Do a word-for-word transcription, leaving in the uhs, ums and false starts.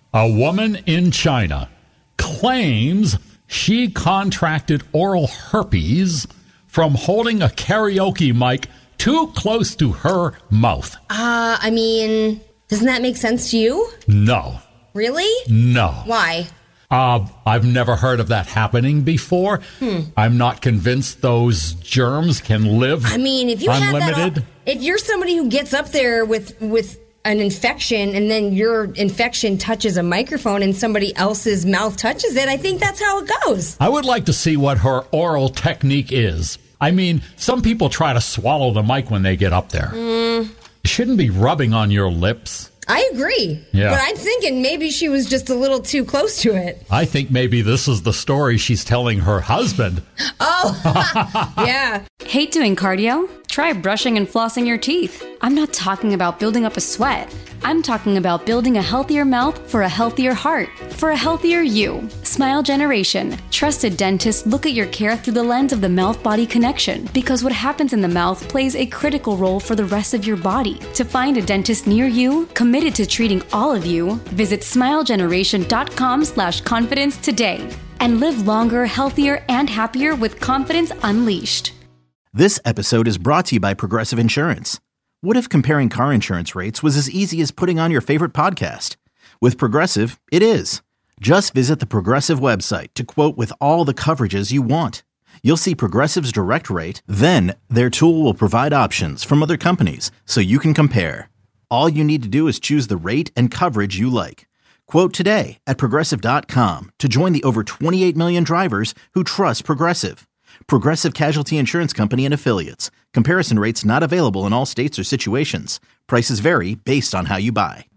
A woman in China claims she contracted oral herpes from holding a karaoke mic too close to her mouth. Uh, I mean, doesn't that make sense to you? No. Really? No. Why? Uh, I've never heard of that happening before. Hmm. I'm not convinced those germs can live I mean, if you unlimited. have that, if you're somebody who gets up there with with an infection and then your infection touches a microphone and somebody else's mouth touches it, I think that's how it goes. I would like to see what her oral technique is. I mean, some people try to swallow the mic when they get up there. Mm. You shouldn't be rubbing on your lips. I agree. Yeah. But I'm thinking maybe she was just a little too close to it. I think maybe this is the story she's telling her husband. Oh, yeah. Hate doing cardio? Try brushing and flossing your teeth. I'm not talking about building up a sweat. I'm talking about building a healthier mouth for a healthier heart, for a healthier you. Smile Generation. Trusted dentists look at your care through the lens of the mouth-body connection, because what happens in the mouth plays a critical role for the rest of your body. To find a dentist near you, committed to treating all of you, visit smilegeneration.com slash confidence today. And live longer, healthier, and happier with confidence unleashed. This episode is brought to you by Progressive Insurance. What if comparing car insurance rates was as easy as putting on your favorite podcast? With Progressive, it is. Just visit the Progressive website to quote with all the coverages you want. You'll see Progressive's direct rate, then their tool will provide options from other companies so you can compare. All you need to do is choose the rate and coverage you like. Quote today at Progressive dot com to join the over twenty-eight million drivers who trust Progressive. Progressive Casualty Insurance Company and Affiliates. Comparison rates not available in all states or situations. Prices vary based on how you buy.